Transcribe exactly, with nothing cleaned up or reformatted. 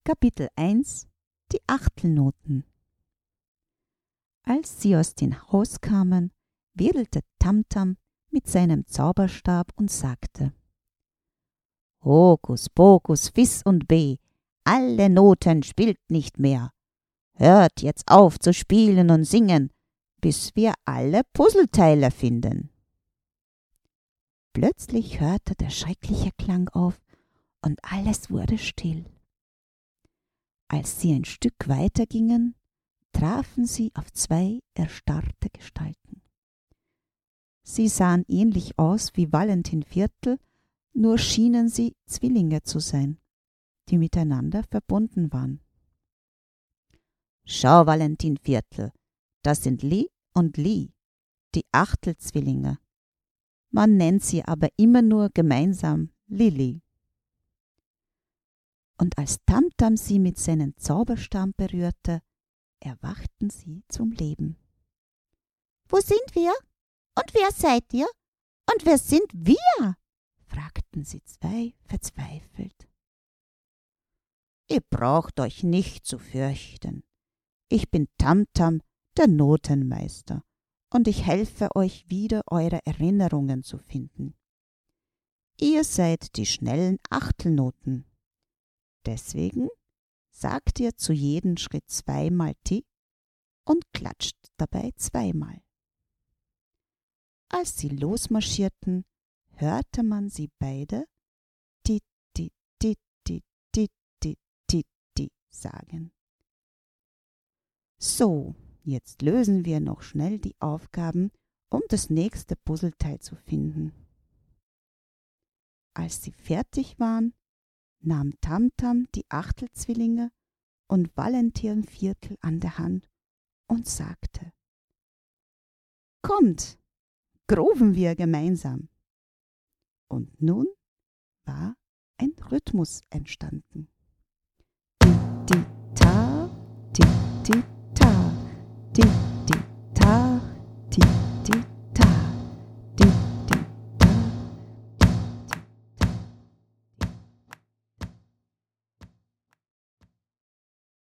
Kapitel eins Die Achtelnoten. Als sie aus dem Haus kamen, wedelte Tamtam mit seinem Zauberstab und sagte: Hokus pokus fis und be, alle Noten spielt nicht mehr. Hört jetzt auf zu spielen und singen, bis wir alle Puzzleteile finden. Plötzlich hörte der schreckliche Klang auf und alles wurde still. Als sie ein Stück weiter gingen, trafen sie auf zwei erstarrte Gestalten. Sie sahen ähnlich aus wie Valentin Viertel, nur schienen sie Zwillinge zu sein, die miteinander verbunden waren. Schau, Valentin Viertel, das sind Li und Li, die Achtelzwillinge. Man nennt sie aber immer nur gemeinsam Lili. Und als Tamtam sie mit seinem Zauberstab berührte, erwachten sie zum Leben. »Wo sind wir? Und wer seid ihr? Und wer sind wir?« fragten sie zwei verzweifelt. »Ihr braucht euch nicht zu fürchten. Ich bin Tamtam, der Notenmeister, und ich helfe euch wieder, eure Erinnerungen zu finden. Ihr seid die schnellen Achtelnoten. Deswegen sagt ihr zu jedem Schritt zweimal Ti und klatscht dabei zweimal.« Als sie losmarschierten, hörte man sie beide Ti, Ti, Ti, Ti, Ti, Ti, Ti, Ti sagen. So, jetzt lösen wir noch schnell die Aufgaben, um das nächste Puzzleteil zu finden. Als sie fertig waren, nahm Tamtam die Achtelzwillinge und Valentin Viertel an der Hand und sagte: »Kommt, groven wir gemeinsam.« Und nun war ein Rhythmus entstanden. Ti-ti-ta, ti-ti-ta.